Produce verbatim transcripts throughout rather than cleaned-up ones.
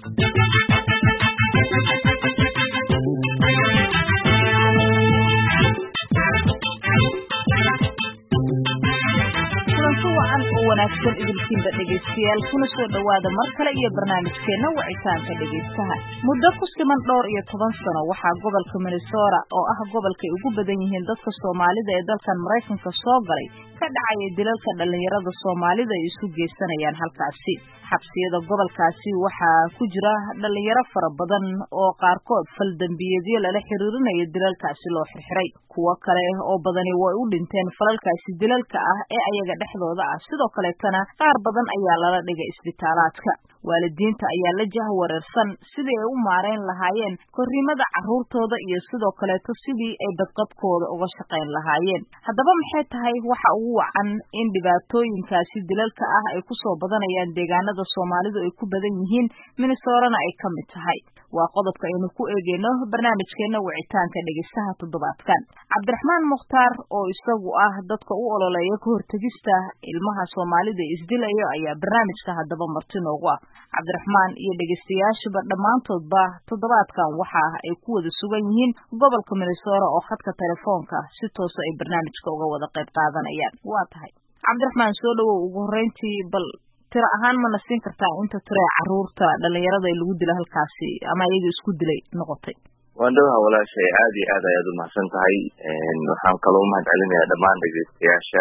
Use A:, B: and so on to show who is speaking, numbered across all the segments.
A: wanaagsan idinkiinba dhegaystayaal kuna soo dhawaada mar kale iyo barnaamijkeena wicitaanka dhegaystaha muddo ku siman dhowr iyo toban sano waxaa gobolka Minnesota oo ah gobolka ugu badan yihiin dadka Soomaalida ee dalkan Mareykanka soo galay ka dhacay dilalka dhalinyarada Soomaalida ay isu geysanayaan halkaasi xabsiyada gobolkaasi waxaa ku jira dhalinyaro fara badan oo qaarkood fal dambiyeedyo lala xiriirinayo dilalkaasi loo xirxiray kuwa kale oo badani way u dhinteen falalkaasi dilalka ah ee ayaga dhexdooda ah sidoo kale kana qaar badan ayaa lala dhigay isbitaalaadka waalidiinta ayaa la jahwareersan sidii ay u maareyn lahaayeen korriimada carruurtooda iyo sidoo kale sidii ay badqabkooda uga shaqayn lahaayeen haddaba maxay tahay waxa ugu wacan in dhibaatooyinkaasi dilalka ah ay ku soo badanayaan deegaanada Soomaalidu ay ku badan yihiin Minnesota ay ka mid tahay waa qodobka aynu ku eegayno barnaamijkeena wicitaanka dhegaystaha toddobaadkan Cabdiraxmaan Mukhtaar oo isagu ah dadka u ololeeya ka hortagista ilmaha Soomaalida isdilayo ayaa barnaamijka haddaba marti noogu ah Cabdiraxmaan iyo dhegaystayaashuba dhammaantoodba toddobaadkan waxa ay ku wada sugan yihiin gobolka Minnesota oo khadka telefoonka si toos ah ay barnaamijka uga wada qayb qaadanayaan waa tahay Cabdiraxmaan soo dhawow ugu horeyntii bal tira ahaan ma nasiin kartaa inta tira carruurta dhalinyarada ee lagu dilay halkaasi ama iyaga isku dilay noqotay
B: waan dhawaha walaashay aad iyo aad ayaad u mahadsan tahay waxaan kaloo u mahadcelinayaa dhammaan dhegaystayaasha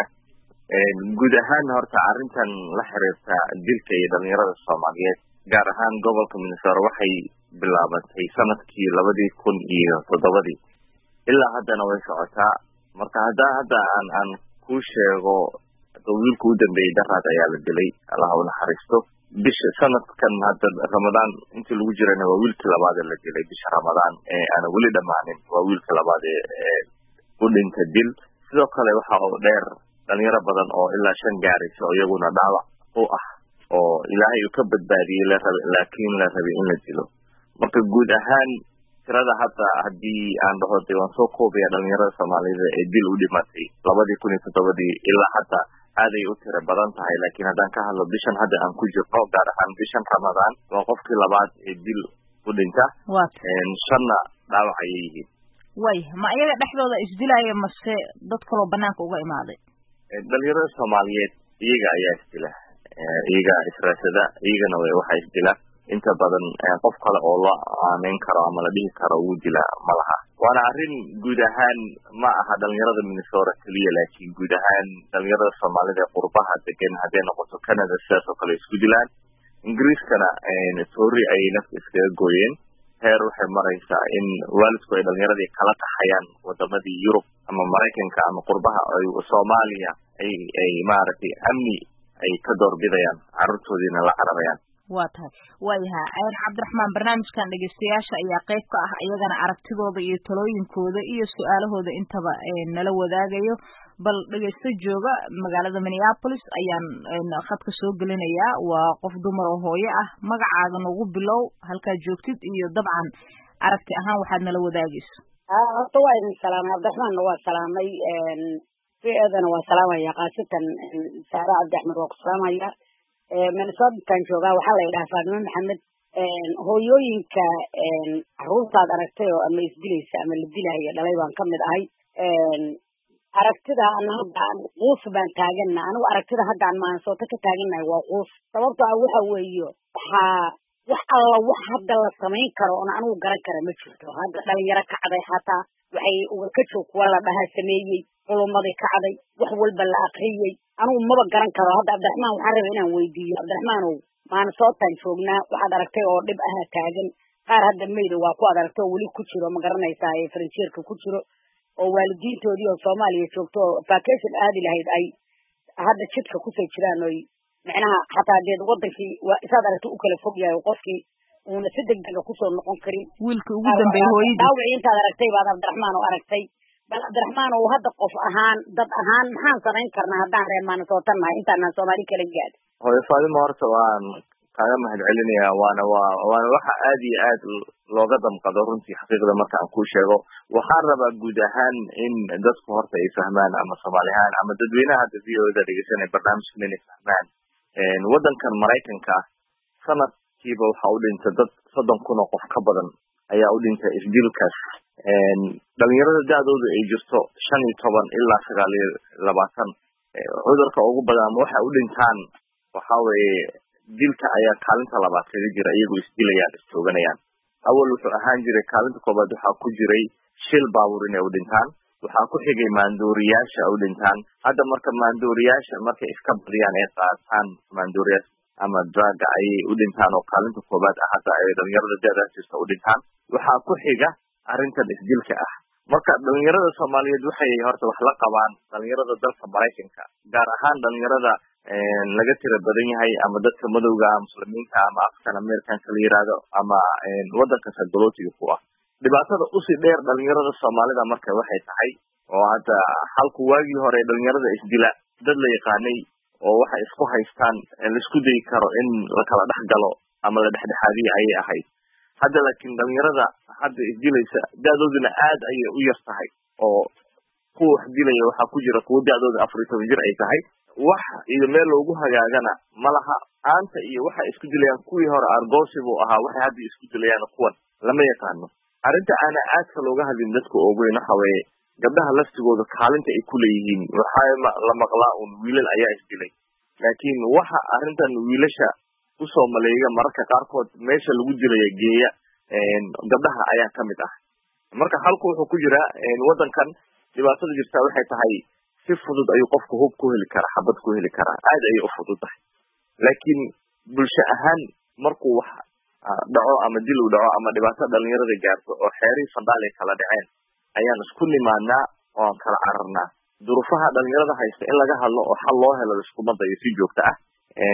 B: guud ahaan horta arrintan la xiriirta dilka iyo dhalinyarada Soomaaliyeed gaar ahaan gobolka Minnesota waxay bilaabatay sanadkii labadii kun iyo toddobadii ilaa haddana way socotaa marka hadda hadda aan aan ku sheego wiilku u dambeeyay daraad ayaa la dilay Allah u naxariisto bisha sanadkan hadda Ramadaan intii lagu jirana waa wiilkii labaad ee la dilay bisha Ramadaan ee aan wali dhamaanin waa wiilkii labaad ee u dhintay dil sidoo kale waxa uu dheer dhalinyaro badan oo ilaa shan gaarayso iyaguna dhaawac u ah oo Ilaahay uu ka badbaadiyay la rabay laakiin la rabay in la dilo marka guud ahaan tirada hadda haddii aan dhaho waan soo koobaya dhalinyarada Soomaalida ee dil u dhimatay labadii kun iyo toddobadii ilaa hadda aaday u tira badan tahay laakiin haddaan ka hadlo bishan hadda aan ku jirno gaar ahaan bishan Ramadaan waa qofkii labaad ee dil u dhinta shanna dhaawac ayay yihiin
A: way ma ayaga dhexdooda isdilaya mase dad kaloo banaanka uga imaaday
B: dhalinyarada Soomaaliyeed iyaga ayaa isdila iyaga israasada iyagana way waxa isdila inta badan qof kale oo la aameyn karo ama la dhihi karo uu dila malaha waana arrin guud ahaan ma aha dhalinyarada Minnesota kaliya laakiin guud ahaan dhalinyarada Soomaalida qurbaha degan haddii noqoto Canada sidaas oo kale isku dilaan Ingiriiskana story ay nafta iskaga gooyeen heer waxay maraysaa in waalidku ay dhalinyaradii kala taxayaan wadamadii Yurub ama Mareykanka ama qurbaha ay Soomaaliya ay ay maaragtay amni ay ka doorbidayaan carruurtoodiina la cararayaan
A: waa tahay waayaha ayaan Cabdiraxmaan barnaamijkan dhegaystayaasha ayaa qayb ka ah iyagana aragtidooda iyo talooyinkooda iyo su'aalahooda intaba nala wadaagayo bal dhegaysto jooga magaalada Minneapolis ayaan khadka soo gelinayaa waa qof dumar oo hooyo ah magacaaga nagu bilow halka joogtid iyo dabcan aragti ahaan waxaad nala wadaagayso
C: ah horta waa idin salaamay Cabdiraxmaan waa salaamay een fiidana waa salaamaya qaasatan Saara Cabdiraxmaan waa ku salaamaya Minnesota kan jooga waxa la yiraahdaa Faadimo Maxamed een hooyooyinka een carruurtaad aragtay oo ama isdilaysa ama la dilayo dhalay baan kamid ahay een aragtida annaga quus baan taagana anigu aragtida hadda aan Minnesota ka taaganahay waa quus sababtoo ah waxa weeyo waxa wax alla wax hadda la sameyn karo oo anigu garan karo ma jirto hadda dhalinyaro ka caday xataa waxay uga ka joog wala dhaha sameeyay qolomadii ka caday wax walba la aqriyay anigu maba garan karo hadda Cabdiraxmaan waxaan rabaa inaan weydiiyo Cabdiraxmaan oo Minnesota joognaa waxaad aragtay oo dhib ah taagan qaar hadda meeyda waa ku aragtay wali ku jiro ma garanaysaa ee Frenchka ku jiro oo waalidiintoodii oo Soomaaliya joogto vacation aadi lahayd ay hadda jidka ku soo jiraan oo macnaha xataa deed wadankii waa isaad aragtay u kala fog yahay qofkii uuna si degdeg ah ku soo noqon karin
A: wiilka ugu dambeeyay hooyadii
C: daawic intaad aragtay baad Cabdiraxmaan oo aragtay bal Cabdiraxmaan oo hadda qof ahaan dad ahaan maxaan samayn karnaa haddaan reer Minnesota nahay intaan Soomaali kala gaad
B: hooyo Faadimo horta waan kaaga mahadcelinayaa waana waa waana waxa aad iyo aad looga damqado runtii xaqiiqda marka aan ku sheego waxaan rabaa guud ahaan in dadku horta ay fahmaan ama Soomaalihaan ama dadweynaha V O A da dhegeysanaya barnaamijkan inay fahmaan een wadankan Mareykanka sanad kiiba waxa u dhintay dad soddon kun oo qof ka badan ayaa u dhintay isdilkaas dhalinyarada da-dooda ay jirto shan iyo toban ilaa sagaal iyo labaatan cudurka ugu badan ama waxay u dhintaan waxa weeye dilka ayaa kaalinta labaad kaga jira iyagoo isdilayaan istooganayaan awal wuxuu ahaan jiray kaalinta koobaad waxaa ku jiray shil baabuur inay u dhintaan waxaa ku xigay maandooriyaasha u dhintaan hadda marka maandooriyaasha markay iska badiyaan ay qaataan maandooriyaas ama draga ayay u dhintaan oo kaalinta koobaad ah hadda ay dhalinyarada da-daas jirta u dhintaan waxaa ku xiga arrintan isdilka ah marka dhalinyarada soomaaliyeed waxay horta wax la qabaan dhalinyarada dalka maraykanka gaar ahaan dhalinyarada laga tira badan yahay ama dadka madowga muslimiinta ama african americanka la yiraahdo ama wadanka sagolootiga ku ah dhibaatada usii dheer dhalinyarada soomaalida marka waxay tahay oo hadda halku waagii hore dhalinyarada isdila dad la yaqaanay oo waxa isku haystaan laisku dayi karo in la kala dhex galo ama la dhexdhexaadiyo ayay ahayd hadda laakiin dhalinyarada hadda isdilaysa da-dooduna aad ayay u yar tahay oo kuwa wax dilaya waxaa ku jira kuwa da-dooda afar iyo toban jir ay tahay wax iyo meel loogu hagaagana malaha aanta iyo waxay isku dilayaan kuwii hore argoosi buu ahaa waxay hadda isku dilayaan kuwan lama yaqaano arrinta aana aadka looga hadlin dadka ogeyn waxa weeye gabdhaha laftigooda kaalinta ay ku leeyihiin waxaa la maqlaa un wiilal ayaa isdilay laakiin waxa arrintan wiilasha usoo maleega mararka qaarkood meesha lagu dilaya geeya gabdhaha ayaa kamid ah marka halku wuxuu ku jiraa wadankan dhibaatada jirta waxay tahay si fudud ayuu qofku hub ku heli karaa xabad ku heli karaa aad ayay u fudud tahay laakiin bulsho ahaan markuu wax dhaco ama dil u dhaco ama dhibaato dhalinyarada gaarto oo xeerihii sandaal ay kala dhaceen ayaan isku nimaadnaa oo aan kala cararnaa duruufaha dhalinyarada haysta in laga hadlo oo xal loo helo iskuma dayo si joogto ah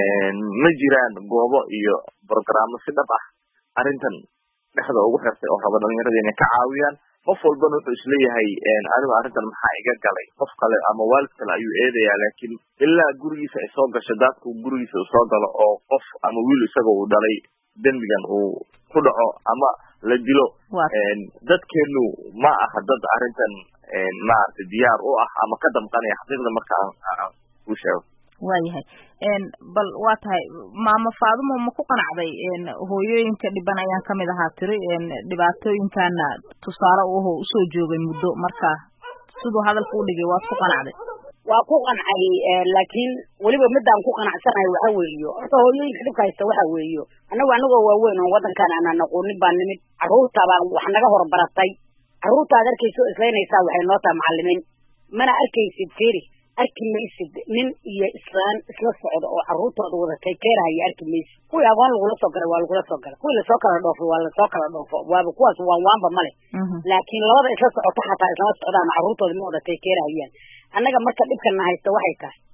B: ma jiraan goobo iyo brogrammo si dhab ah arrintan dhexda ugu xirtay oo raba dhalinyarada inay ka caawiyaan qof walbana wuxuu isleeyahay anigu arrintan maxaa iga galay qof kale ama waalid kale ayuu eedayaa laakiin ilaa gurigiisa ay soo gasho daadku gurigiisa uu soo galo oo qof ama wiil isaga uu dhalay dembigan uu ku dhaco ama la dilo dadkeenu ma aha dad arrintan maaragtay diyaar u ah ama ka damqanaya xaqiiqda marka aan u sheego
A: waayahay bal waa tahay maama Faadumo ma ku qanacday hooyooyinka dhiban ayaan kamid ahaa tiri dhibaatooyinkana tusaale uu usoo joogay muddo marka sidoo hadalku u dhigay waa ku qanacday
C: waa ku qancay laakiin waliba midaan ku qanacsanahay waxa weeyo horta hooyooyinka dhibka haysta waxa weeyo anagu anagoo waaweyn oo wadankan aan aqoonin baan nimid carruurta baan wax naga horbaratay carruurta aad arkayso islaynaysaa waxay noo tahay macallimiin mana arkaysid fiiri arki maysid nin iyo islaan isla socda oo carruurtooda wadatay keerahaya arki maysid kuwii aqoon lagula soo galay waa lagula soo galay kuwii lasoo kala dhoofo waa lasoo kala dhoofo waaba kuwaas waan waanba male laakiin labada isla socota xataa islama socdaan carruurtooda ma wadatay keerahayaan annaga marka dhibkana haysta waxay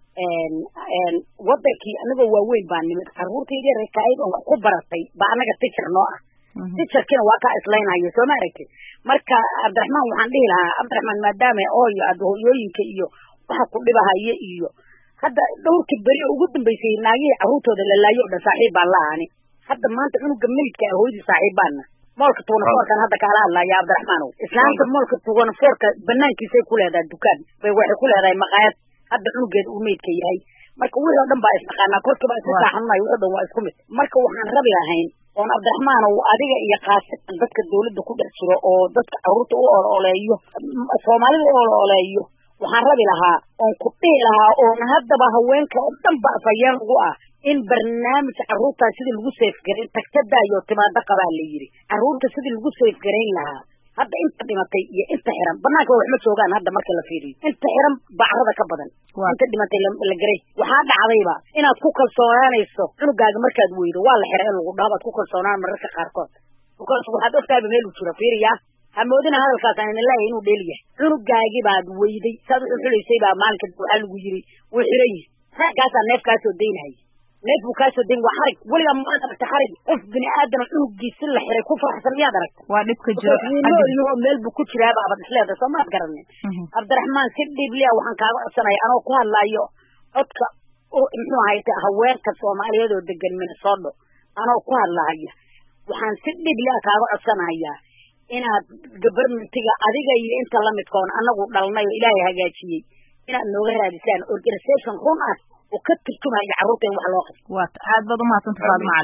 C: tahay wadankii anagoo waaweyn baa nimid carruurtaydii rakaayid oo wax ku baratay baa annaga tijar noo ah tijarkina waa kaa islaynayo soo ma aragtid marka cabdiraxmaan waxaan dhihi lahaa cabdiraxmaan maadaama ooyo aad hooyooyinka iyo waxa ku dhibahaya iyo hadda dhowrkii beri ugu dambeysay naagihii carruurtooda la laayo oo dhan saaxiib baan la-aani hadda maanta cunuga meydka ah hooyadii saaxiib baana moolka tuunafoorkan hadda kaala hadlaya cabdiraxmaanow islaanta moolka tuunafoorka banaankiisay ku leedahay dukaan bay waxay ku leedahay maqaayad hadda cunugeeda uu meydka yahay marka wixii oo dhan baa isnaqaanaa korkiiba isku saaxanmayo wixii o dhan waa isku mid marka waxaan rabi lahayn oon cabdiraxmaanow adiga iyo qaasitan dadka dawladda ku dhex jiro oo dadka carruurta u ololeeyo soomaalida u ololeeyo waxaan rabi lahaa oon ku dhihi lahaa oona haddaba haweenka oo dhan ba afayeen ugu ah in barnaamij carruurtaa sidii lagu seefgarayn tagtadaayo timaado qabaa la yidhi carruurta sidii lagu seefgarayn lahaa hadda inta dhimatay iyo inta xiran banaanka waxma joogaan hadda marka la fiiriyo inta xiran bacrada ka badan inta dhimatay la garay waxaa dhacdayba inaad ku kalsoonaanayso cunugaaga markaad weydo waa la xiray in lagu dhaho baad ku kalsoonaan mararka qaarkood because waxaad ogtaaba meel uu jiro fiiriya hamoodina hadalkaas aan leeyahay inuu dheel yahay cunugaagii baad weyday saad u xulaysay baa maalinka waxaa lagu yiri wuu xiran yahay raagaasaa neef kaa soo daynahaya neef buu kaa soo dayn waa xarig weligaa maad aragta xarig qof bini aadana cunugiisi la xiray ku faraxsan miyaad aragta
A: waa dhibka jiro
C: noolyaho meel buu ku jiraaba abad isleeda soo maad garanin cabdiraxmaan si dhiibliya waxaan kaaga codsanaya anoo ku hadlaayo codka muxuu ahayte haweenka soomaaliyeed oo degan Minnesota anoo ku hadlaaya waxaan si dhiibliya kaaga codsanayaa inaad gabarntiga adiga iyo inta la midkoon anagu dhalnay oo ilaahay hagaajiyay inaad nooga raadisaan organization run ah oo ka turjumaya carruurta in wax loo qabto
A: waa aad baad u mahadsantahay Faadumo Cali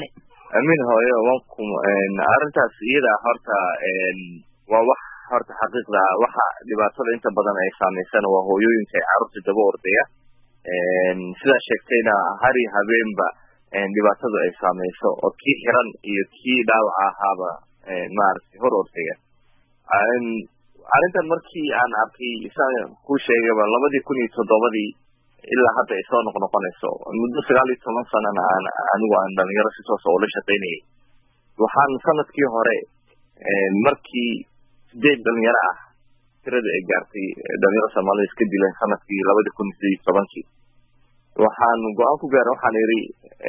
B: amin hooyo wankum arrintaas iyada horta waa wax horta xaqiiqda waxa dhibaatada inta badan ay saameysana waa hooyooyinka ay carruurta daba ordaya sidaa sheegtayna hari habeenba dhibaatada ay saameyso oo kii xiran iyo kii dhaawac ahaaba maaragtay hor ordaya arrintan markii aan arkay isaan ku sheegaba labadii kun iyo toddobadii ilaa hadda ay soo noqnoqonayso muddo sagaal iyo toban sanana aan anigu aan dhalinyaro si toos oo la shaqaynayay waxaan sanadkii hore markii sideed dhalinyaro ah tirada ay gaartay dhalinyaro soomaalida iska dileen sanadkii labadii kun iyo sideed iyo tobankii waxaan go-aan ku gaaray waxaan yidhi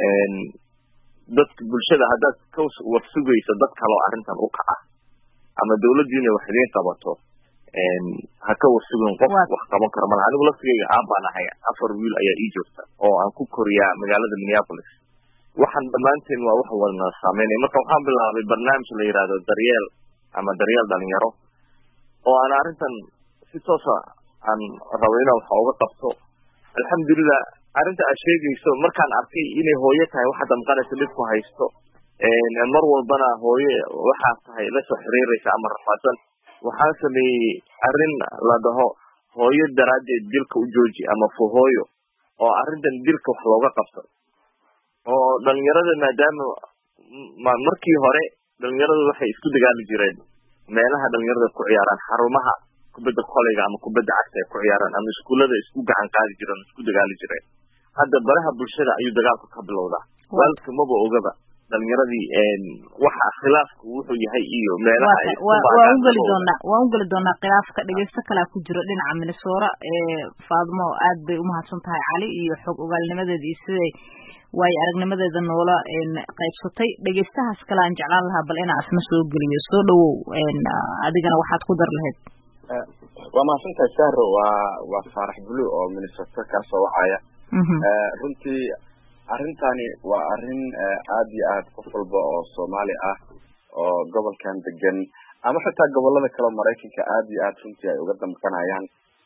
B: dadka bulshada haddaad ka war sugayso dad kaloo arrintan u kaca ama dawladdiina wax idiin qabato ha ka warsugin qof wax qaban karo malaha anigu laftigeyga aabbaan ahay afar wiil ayaa ii joogta oo aan ku koriyaa magaalada minneapolis waxaan dhammaanteen waa wax wadna saameynaya marka waxaan bilaabay barnaamij la yidhaahdo daryeel ama daryeel dhalinyaro oo aan arrintan si toosa aan rabo inaan wax uga qabto alxamdulilah arrinta aad sheegayso markaan arkay inay hooyo tahay waxa damqanaysa dhib ku haysto mar walbana hooye waxaa tahay la soo xiriiraysa ama rafaadsan waxaan sameeyey arrin la dhaho hooyo daraaddeed dilka u jooji ama fuhooyo oo arrintan dilka wax looga qabto oo dhalinyarada maadaama markii hore dhalinyaradu waxay isku dagaali jireen meelaha dhalinyarada ku ciyaaraan xarumaha kubadda koleyga ama kubadda cagta ay ku ciyaaraan ama iskuullada isku gacan qaadi jireen isku dagaali jireen hadda baraha bulshada ayuu dagaalku ka bilowdaa waalidka maba ogaba dhalinyaradii waxa khilaafku wuxuu yahay iyo meelaha ay
A: waa u geli doonaa waa u geli doonaa khilaafka dhegeysto kale ku jiro dhinaca Minnesota ee Faadmo aad bay u mahadsan tahay Cali iyo xog ogaalnimadeeda iyo siday way aragnimadeeda noola qaybsatay dhegeystahaas kale aan jeclaan lahaa bal inaan asma soo geliyo soo dhawow adigana waxaad ku dar lahayd
D: waa mahadsantahay Sahro waa waa Faarax Bulu oo Minnesota ka soo wacaya runtii arrintani waa arrin aad iyo aad qof walba oo Soomaali ah oo gobolkan degan ama xitaa gobolada kale Mareykanka aad iyo aad runtii ay uga damqanayaan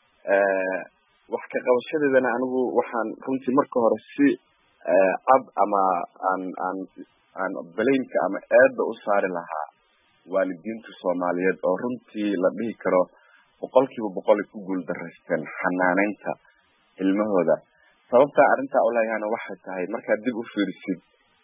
D: wax ka qabashadeedana anigu waxaan runtii marka hore si cad ama aan aan aan baleynka ama eedda u saari lahaa waalidiinta Soomaaliyeed oo runtii la dhihi karo boqolkiiba boqol ku guul daraysteen xanaaneynta ilmahooda sababta arrinta oo leeyahana waxay tahay markaad dib u fiirisid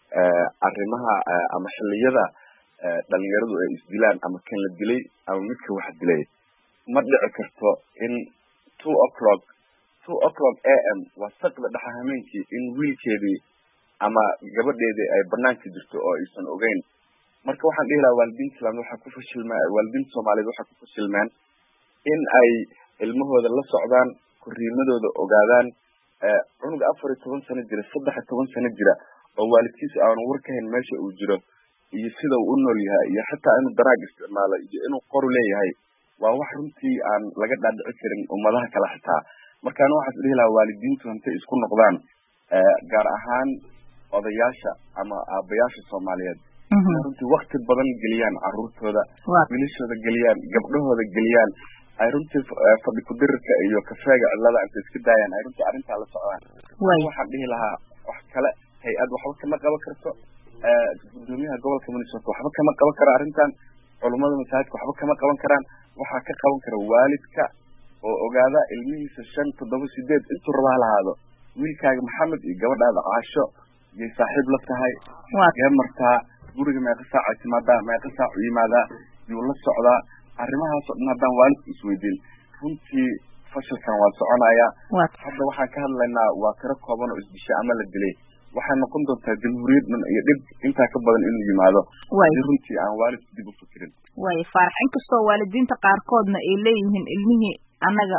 D: arrimaha ama xilliyada dhalinyaradu ay isdilaan ama kan la dilay ama midka wax dilay ma dhici karto in two o'clock two o'clock a m waa saqda dhaxameenkii in wiilkeedii ama gabadheedii ay banaanka jirto oo aysan ogeyn marka waxaan dhihi lahaa waalidiinta Islaam waxa ku fashilmay waalidiinta Soomaaliyeed waxa ku fashilmeen in ay ilmahooda la socdaan kuriimadooda ogaadaan cunuga afar iyo toban sano jira saddex iyo toban sano jira oo waalidkiisa aan war ka hayn meesha uu jiro iyo sida uu u nool yahay iyo xitaa inuu daraag isticmaalo iyo inuu qoru leeyahay waa wax runtii aan laga dhaadhici karin ummadaha kale xitaa markaana waxaan dhihi lahaa waalidiintu intay isku noqdaan gaar ahaan odayaasha ama aabayaasha Soomaaliyeed runtii waqti badan geliyaan carruurtooda wiilashooda geliyaan gabdhahooda geliyaan ay runtii fadhi ku dirka iyo kafeega cilada inta iska daayaan ay runtii arrinta la socdaan waxaan dhihi lahaa wax kale hay-ad waxba kama qaban karto gudoomiyaha gobolka Minnesota waxba kama qaban karo arrintan culimada masaajidka waxba kama qaban karaan waxaa ka qaban kara waalidka oo ogaada ilmihiisa shan toddoba sideed intuu rabaa lahaado wiilkaaga Maxamed iyo gabadhaada Caasho iyo saaxiib la tahay ee martaa guriga meeqa saac ay timaadaa meeqa saac u yimaadaa iyo la socdaa arrimahaas oo dhan haddaan waalidku isweydiin runtii fashilkan waa soconaya hadda waxaan ka hadlaynaa waa tiro kooban oo isdisha ama la dilay waxay noqon doontaa jamhuuriyad dhan iyo dhib intaa ka badan inuu yimaado runtii aan waalidku dib u fikirin
A: way Faarax inkastoo waalidiinta qaarkoodna ay leeyihiin ilmihii anaga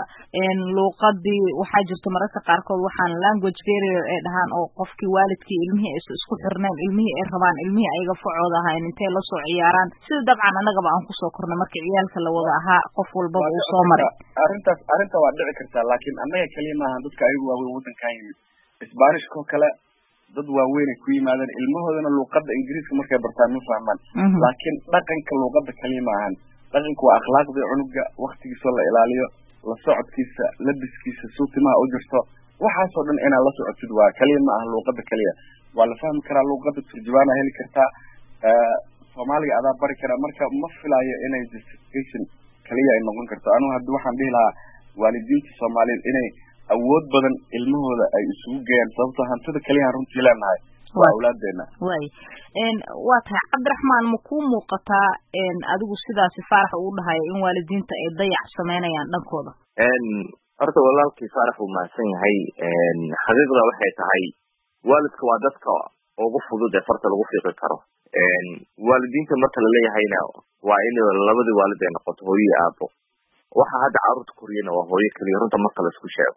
A: luuqadii waxaa jirta mararka qaarkood waxaan language barrier ee dhahaan oo qofkii waalidkii ilmihii ay isku xirneen ilmihii ay rabaan ilmihii ayaga facooda ahayn intay la soo ciyaaraan sida dabcan anagaba aan kusoo kornay marka ciyaalka la wada ahaa qof walbaba uu soo maray
D: arrintaas arrinta waa dhici kartaa laakiin annaga kaliya maahan dadka ayagu waaweyn waddankan yimid isbaanishkoo kale dad waaweyn ay ku yimaadeen ilmahoodana luuqadda ingiriiska markay bartaan ma fahmaan laakiin dhaqanka luuqadda kaliya maahan dhaqanku waa akhlaaqda cunuga waqtigiisa la ilaaliyo la socodkiisa labiskiisa suutimaha u jirto waxaasoo dhan inaad la socotid waa kaliya ma aha luuqada kaliya waa la fahmi karaa luuqada turjubaana heli kartaa soomaaliga adaa bari karaa marka ma filayo inay justification kaliya ay noqon karto anigu haddi waxaan dhihi lahaa waalidiinta soomaaliyeed inay awood badan ilmahooda ay isugu geeyaan sababtoo hantida kaliyahan runtii leenahay waa awlaadeena
A: way waa tahay cabdiraxmaan ma kuu muuqataa adigu sidaasi faarax uu dhahayo in waalidiinta ay dayac sameynayaan dhankooda
B: horta walaalkii faarax uu mahadsan yahay xaqiiqda waxay tahay waalidka waa dadka ugu fudud ee farta lagu fiiqi karo waalidiinta marka laleeyahayna waa in labadii waalid ay noqoto hooyo iyo aabo waxa hadda carruurta koriyana waa hooyo keliya runta marka la isku sheego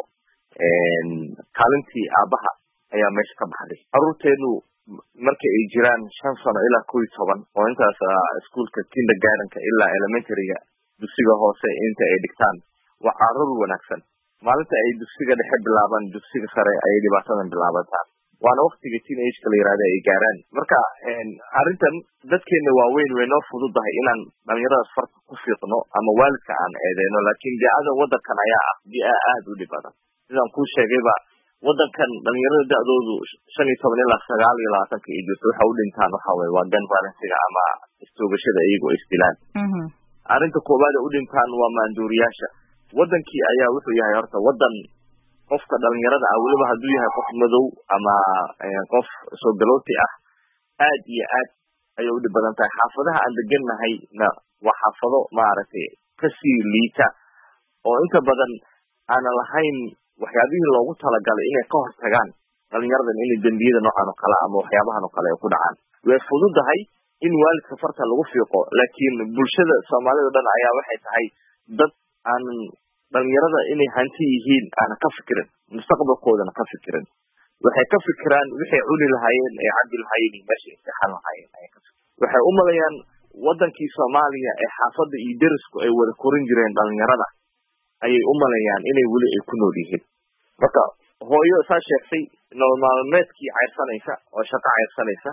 B: kaalintii aabaha ayaa meesha ka baxday carruurteenu marka ay jiraan shan sano ilaa kow iyo toban oo intaas iskuolka kindergartenka ilaa elementaryga dugsiga hoose inta ay dhigtaan waa carruur wanaagsan maalinta ay dugsiga dhexe bilaabaan dugsiga sare ayay dhibaatadan bilaabataan waana waktiga teenageka la yirahda ay gaaraan marka arrintan dadkeena waaweyn way noo fududahay inaan dhalinyaradaas farta ku fiiqno ama waalidka aan eedeyno laakiin bia-ada wadankan ayaa ah bia aada u dhib badan sidaan kuu sheegayba wadankan dhalinyarada da-doodu shan iyo toban ilaa sagaal iyo labaatanka ay jirto waxa u dhintaan waxa weye waa gun violencega ama istoogashada iyagoo isdilaan arrinta koowaad ee u dhintaan waa maanduuriyaasha wadankii ayaa wuxuu yahay horta wadan qofka dhalinyarada ah weliba hadduu yahay qof madow ama qof soo galooti ah aad iyo aad ayay u dhib badan tahay xaafadaha aan degannahay na waa xaafado maaragtay kasii liita oo inta badan aanan lahayn waxyaabihii loogu talagalay inay ka hortagaan dhalinyaradan inay dembiyada noocan oo kale ama waxyaabahan oo kale ay ku dhacaan way fududahay in waalidka farta lagu fiiqo laakiin bulshada soomaalida o dhan ayaa waxay tahay dad aanan dhalinyarada inay hanti yihiin aanan ka fikirin mustaqbalkoodana ka fikirin waxay ka fikiraan waxay cuni lahaayeen ay cabdi lahaayeen iyo meesha imtixaan lahaayeen ayay ka fikiraan waxay u malayaan wadankii soomaaliya ee xaafadda iyo derisku ay wada korin jireen dhalinyarada ayay u malayaan inay weli ay ku nool yihiin marka hooyo saa sheegtay nolol maalmeedkii cayrsanaysa oo shaqo cayrsanaysa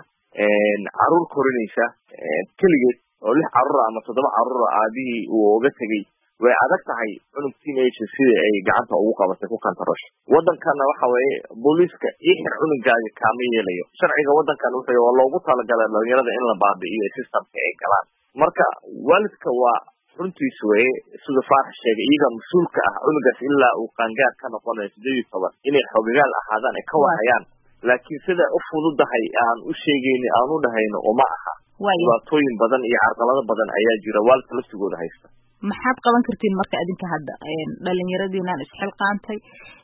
B: caruur korinaysa keligeed oo lix carruura ama toddoba carruura aabihii uu uga tegey way adag tahay cunug teenage sidii ay gacanta ugu qabatay ku kantarosho wadankana waxa weeye booliiska ixir cunugaaga kaama yeelayo sharciga wadankan wuxuu waa loogu talagalay dhalinyarada in la baabi'iyo systemka ay galaan marka waalidka waa runtiis weye sida faarax sheegay iyaga mas-uulka ah cunugaas ilaa uu qaangaar ka noqonayo sideed iyo toban inay xogigaal ahaadaan ay ka wahayaan laakiin siday u fududahay aan u sheegayni aan u dhahayno uma aha dhibaatooyin badan iyo carqalado badan ayaa jira waalidka laftigooda haysta
A: maxaad qaban kartiin marka idinka hadda dhalinyaradiinaan isxilqaantay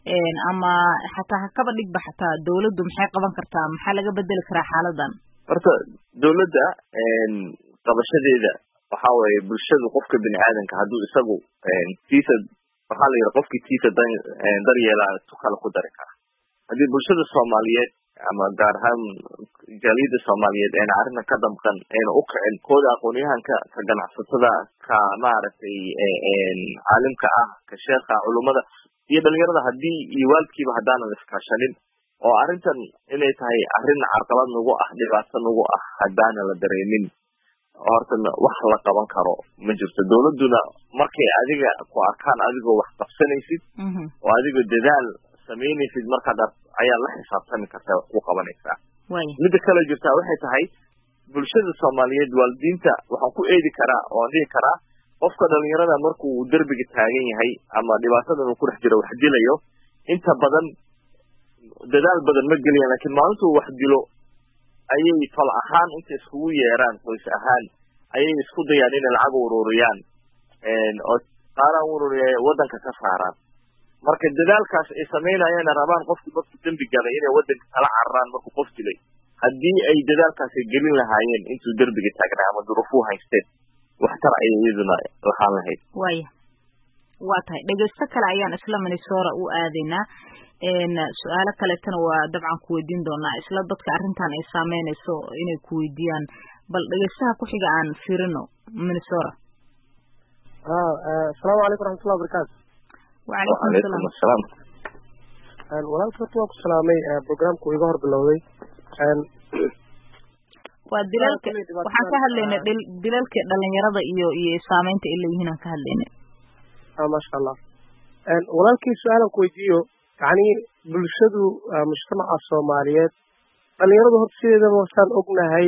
A: ama xataa hakaba dhigba xataa dawladdu maxay qaban kartaa maxaa laga bedeli karaa xaaladan
B: horta dawladda qabashadeeda waxa weeye bulshadu qofka bini aadanka hadduu isagu tiisa waxaa la yidhi qofkii tiisa daryeelaa tu kale ku dari kara haddii bulshada soomaaliyeed ama gaar ahaan jaaliyada soomaaliyeed ayna arrintan ka damqan ayna u kicin kooda aqoonyahanka ka ganacsatada ka maaragtay caalimka ah ka sheekha culummada iyo dhalinyarada haddii iyo waalidkiiba haddaanan iskaashanin oo arrintan inay tahay arrin carqalad nagu ah dhibaato nagu ah haddaanan la dareemin horta wax la qaban karo ma jirto dawladduna markay adiga ku arkaan adigoo wax qabsanaysid oo adigoo dadaal samaynaysid markaad ayaa la xisaabtami kartaa wax ku qabanaysaa midda kale jirtaa waxay tahay bulshada soomaaliyeed waalidiinta waxaan ku eedi karaa oo aan dhihi karaa qofka dhalinyarada markuu derbiga taagan yahay ama dhibaatadan uu ku dhex jiro wax dilayo inta badan dadaal badan ma geliyaan laakiin maalintuu wax dilo ayay fal ahaan inta iskugu yeeraan qoys ahaan ayay isku dayaan inay lacag ururiyaan oo qaaraan ururiya wadanka ka saaraan marka dadaalkaas ay samaynayaan rabaan qofkii markuu dembi galay inay wadanka kala cararaan markuu qof dilay haddii ay dadaalkaas ay gelin lahaayeen intuu derbiga taagnaa ama duruufuu haysteen waxtar ayay iyaduna lahaan lahayd
A: waya waa tahay dhegeysto kale ayaan isla Minnesota u aadaynaa su-aalo kaleetana waa dabcan ku weydiin doonaa isla dadka arrintan ay saameynayso inay ku weydiiyaan bal dhegeystaha ku xiga aan fiirino Minnesota
E: asalaamu calaykum waraxmatullahi wabarakaatu
A: wacalaykum
B: asalaam
E: walaalka waa ku salaamay programku iga hor bilowday
A: waa dilalka waxaan ka hadlaynay dilalka dhalinyarada iyo iyo saameynta ay leeyihiin aan ka hadlaynay
E: ah masha Allah walaalkii su-aalan ku weydiiyo yacni bulshadu mujtamaca soomaaliyeed dhalinyaradu horta sideedaba wasaan ognahay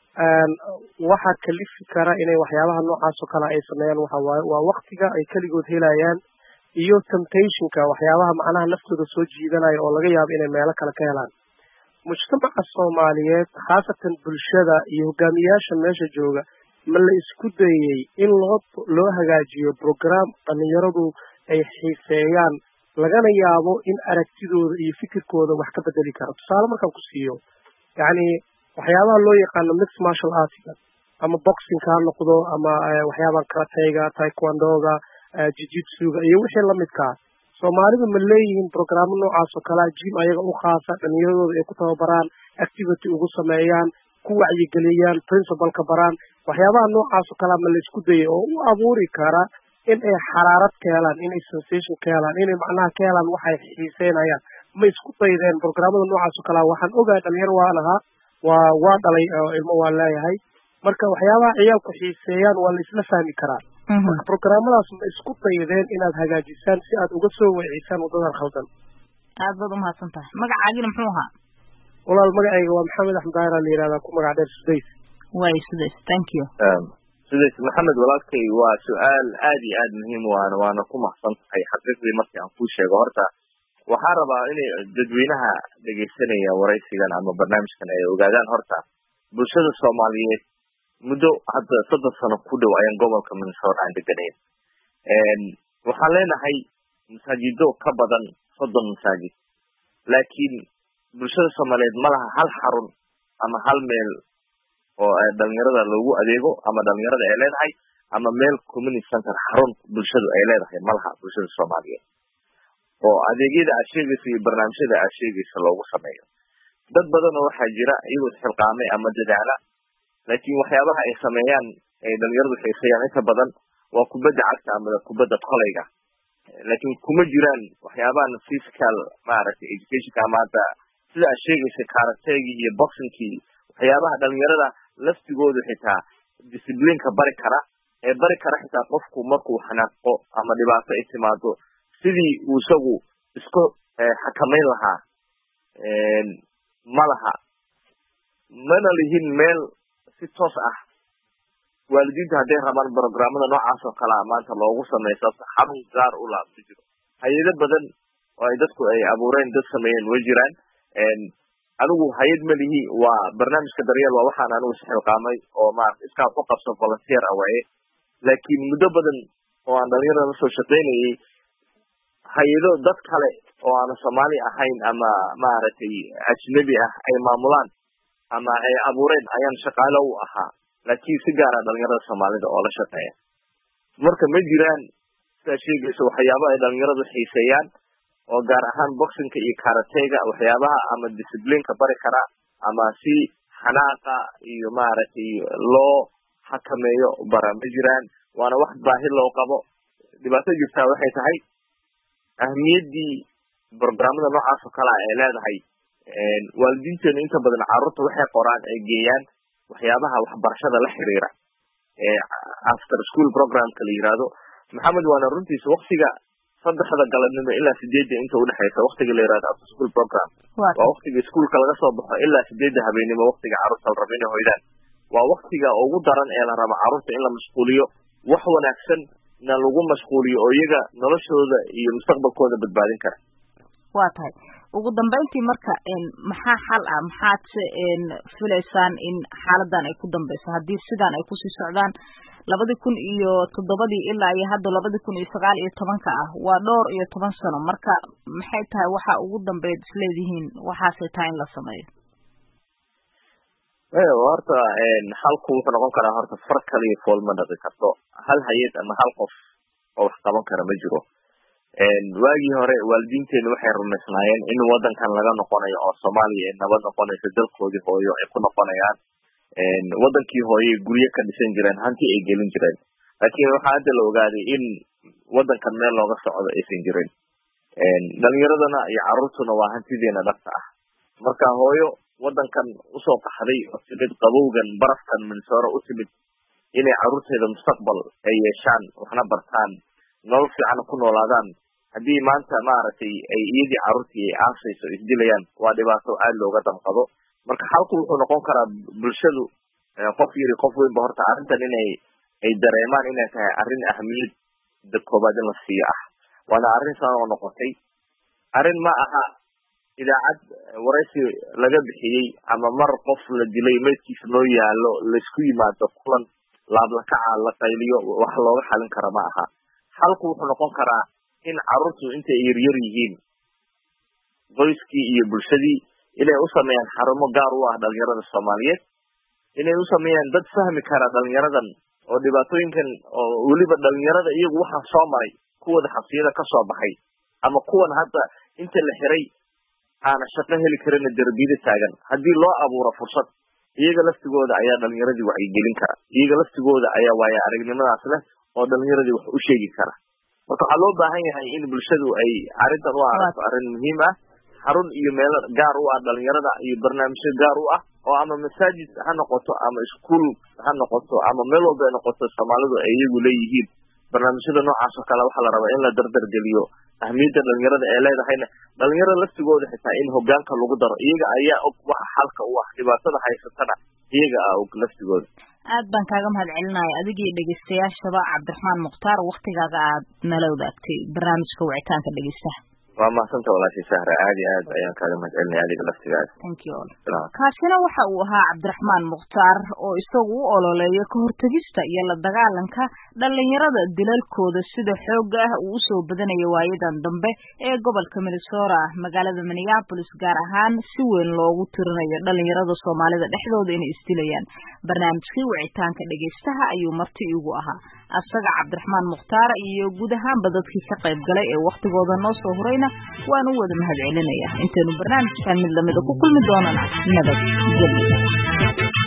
E: waxa kalifi kara inay waxyaabaha noocaas oo kale ay sameeyaan waxa waaye waa waktiga ay keligood helayaan iyo temptationka waxyaabaha macnaha naftooda soo jiidanaya oo laga yaabo inay meelo kale ka helaan mujtamaca soomaaliyeed khaasatan bulshada iyo hogaamiyaasha meesha jooga ma la isku dayay in loo loo hagaajiyo program dhalinyaradu ay xiiseeyaan lagana yaabo in aragtidooda iyo fikirkooda wax ka bedeli karo tusaale markaan ku siiyo yacni waxyaabaha loo yaqaano mixed martial arts ama boxingka ha noqdo ama waxyaabaha karatayga taekwondoga jiu-jitsuga iyo wixii lamidkaa soomaalidu ma leeyihiin programo noocaas oo kalea jim ayaga u khaasa dhalinyaradooda ay ku tababaraan activity ugu sameeyaan ku wacyigeliyaan principalka baraan waxyaabaha noocaas oo kalea ma la isku dayay oo u abuuri kara in ay xaraarad ka helaan inay sensation ka helaan inay macnaha ka helaan waxay xiiseynayaan ma isku daydeen programmada noocaas oo kalea waxaan ogahay dhalinyaro waan ahaa waa waa dhalay ilmo waan leeyahay marka waxyaabaha ciyaalku xiiseeyaan waa la isla fahmi karaa marka programmadaas ma isku daydeen inaad hagaajisaan si aad uga soo weecisaan wadadan khaldan
A: aad baad umahadsan tahay magacaagina muxuu ahaa
E: walaal magacayga waa maxamed axmed daahir la yihahdaa ku magac dheer sudays
A: way sudays thank you
B: sudays maxamed walaalkay waa su-aal aad iyo aad muhiim waana waana ku mahadsan tahay xaqiiqdii markii aan kuu sheego horta waxaa rabaa inay dadweynaha dhegaysanaya waraysigan ama barnaamijkan ay ogaadaan horta bulshada soomaaliyeed muddo hadda soddon sano ku dhow ayaan gobolka Minnesota aan deganayn waxaan leenahay masaajido ka badan soddon masaajid laakiin bulshada soomaaliyeed ma laha hal xarun ama hal meel oo dhalinyarada loogu adeego ama dhalinyarada ay leedahay ama meel community center xarun bulshadu ay leedahay ma laha bulshada soomaaliyeed oo adeegyada aad sheegaysa iyo barnaamijyada aad sheegaysa loogu sameeyo dad badan oo waxaa jira iyagoo isxilqaamay ama dadaala laakiin waxyaabaha ay sameeyaan ay dhalinyaradu xiiseeyaan inta badan waa kubadda cagta ama kubadda kolayga laakiin kuma jiraan waxyaabahan physical maaragtay educationka ama hadda sida aad sheegaysa karategii iyo boxingkii waxyaabaha dhalinyarada laftigoodu xitaa disciplineka bari kara ee bari kara xitaa qofku markuu xanaaqo ama dhibaato ay timaado sidii uu isagu isku xakamayn lahaa ma laha mana lihin meel si toos ah waalidiinta hadday rabaan programmada noocaas oo kalea maanta loogu sameeyo sababta xarun gaar u la ma jiro hay-ado badan oo ay dadku ay abuureen dad sameeyeen way jiraan anigu hay-ad malihi waa barnaamijka daryeel waa waxaan anigu isxilqaamay oo maarata iskaa ku qabso volunteer ah waaye laakiin muddo badan oo aan dhalinyarada lasoo shaqaynayay hay-ado dad kale oo aan soomaali ahayn ama maaragtay ajnabi ah ay maamulaan ama ay abuureen ayaan shaqaalo u ahaa laakiin si gaara dhalinyarada soomaalida oo la shaqeeya marka ma jiraan sidaa sheegaysa waxyaaba ay dhalinyaradu xiiseeyaan oo gaar ahaan boxingka iyo karatega waxyaabaha ama disciplineka bari kara ama si xanaaqa iyo maaragtay loo xakameeyo bara ma jiraan waana wax baahi loo qabo dhibaato jirtaa waxay tahay ahmiyaddii programmada noocaas oo kalea ay leedahay waalidiinteenu inta badan carruurta waxay qoraan ay geeyaan waxyaabaha waxbarashada la xiriira ee after school programka la yiraahdo maxamed waana runtiisa waktiga saddexda galabnimo ilaa sideedda inta udhexaysa waktiga la yirahdo after school program waa waktiga iskuolka laga soo baxo ilaa sideedda habeenimo waktiga carruurta la rabo inay hoydaan waa waktiga ugu daran ee la rabo carruurta in la mashquuliyo wax wanaagsan na lagu mashquuliyo oo iyaga noloshooda iyo mustaqbalkooda badbaadin kara
A: waa tahay ugu dambeyntii marka maxaa xal ah maxaad filaysaan in xaaladan ay ku dambeyso haddii sidaan ay kusii socdaan labadii kun iyo toddobadii ilaa iyo hadda labadii kun iyo sagaal iyo tobanka ah waa dhowr iyo toban sano marka maxay tahay waxa ugu dambeyd isleedihiin waxaasay tahay in la sameeyo
B: horta xalku wuxuu noqon karaa horta far kaliya fool ma dhaqi karto hal hay-ad ama hal qof oo wax qaban kara ma jiro waagii hore waalidiinteenu waxay rumaysnaayeen in wadankan laga noqonayo oo soomaaliya ay nabad noqonayso dalkoodii hooyo ay ku noqonayaan wadankii hooye guryo ka dhisan jireen hanti ay gelin jireen laakiin waxaa hadda la ogaaday in wadankan meel looga socdo aysan jirin dhalinyaradana iyo carruurtuna waa hantideena dhabta ah marka hooyo wadankan usoo qaxday oo timid qabowgan barafkan Minnesota u timid inay carruurteeda mustaqbal ay yeeshaan waxna bartaan nolol fiican ku noolaadaan haddii maanta maaragtay ay iyadii carruurtii ay aasayso isdilayaan waa dhibaato aad looga damqado marka xalku wuxuu noqon karaa bulshadu qof yiri qof weynba horta arrintan inay ay dareemaan inay tahay arrin ahmiyadda koobaad in la siiyo ah waana arrin saan oo noqotay arrin ma aha idaacad waraysi laga bixiyey ama mar qof la dilay meydkiisa loo yaalo laisku yimaado kulan laablakaca la qayliyo wax looga xalin kara ma aha xalku wuxuu noqon karaa in carruurtu intay yaryar yihiin qoyskii iyo bulshadii inay u sameeyaan xarumo gaar u ah dhalinyarada soomaaliyeed inay u sameeyaan dad fahmi kara dhalinyaradan oo dhibaatooyinkan oo weliba dhalinyarada iyagu waxaa soo maray kuwada xabsiyada ka soo baxay ama kuwan hadda inta la xiray aana shaqo heli karina derbiyada taagan haddii loo abuuro fursad iyaga laftigooda ayaa dhalinyaradii wacyigelin kara iyaga laftigooda ayaa waaya aragnimadaas leh oo dhalinyaradii wax u sheegi kara marka waxaa loo baahan yahay in bulshadu ay arrintan u aragto arrin muhiim ah xarun iyo meelo gaar u ah dhalinyarada iyo barnaamijyo gaar u ah oo ama masaajid ha noqoto ama iskuul ha noqoto ama meel walba ay noqoto soomaalidu ay iyagu leeyihiin barnaamijyada noocaas oo kale waxaa la rabaa in la dardar-geliyo ahmiyadda dhalinyarada ee leedahayna dhalinyarada laftigooda xitaa in hogaanka lagu daro iyaga ayaa og waxa xalka u ah dhibaatada haysatana iyaga ah og laftigooda
A: aad baan kaaga mahad celinaya adigii dhegeystayaashaba cabdiraxmaan mukhtaar waktigaaga aad nala wadaagtay barnaamijka wicitaanka dhegeystaha
B: waa mahadsantaha walaashii sahra aad iyo aad ayaan kaaga mahad celinaya adiga laftigaas
A: thank you all kaasina waxa uu ahaa cabdiraxmaan mukhtaar oo isagu u ololeeya ka hortagista iyo la dagaalanka dhalinyarada dilalkooda sida xooga ah uu usoo badanayo waayadan dambe ee gobolka Minnesota magaalada Minneapolis gaar ahaan si weyn loogu tirinayo dhalinyarada Soomaalida dhexdooda inay isdilayaan barnaamijkii wicitaanka dhegeystaha ayuu marti igu ahaa asaga cabdiraxmaan mukhtaar iyo guud ahaanba dadkii ka qayb galay ee waqtigooda noo soo hurayna waan u wada mahad celinaya intaynu barnaamijkan mid lamida ku kulmi doonana nabad gelyo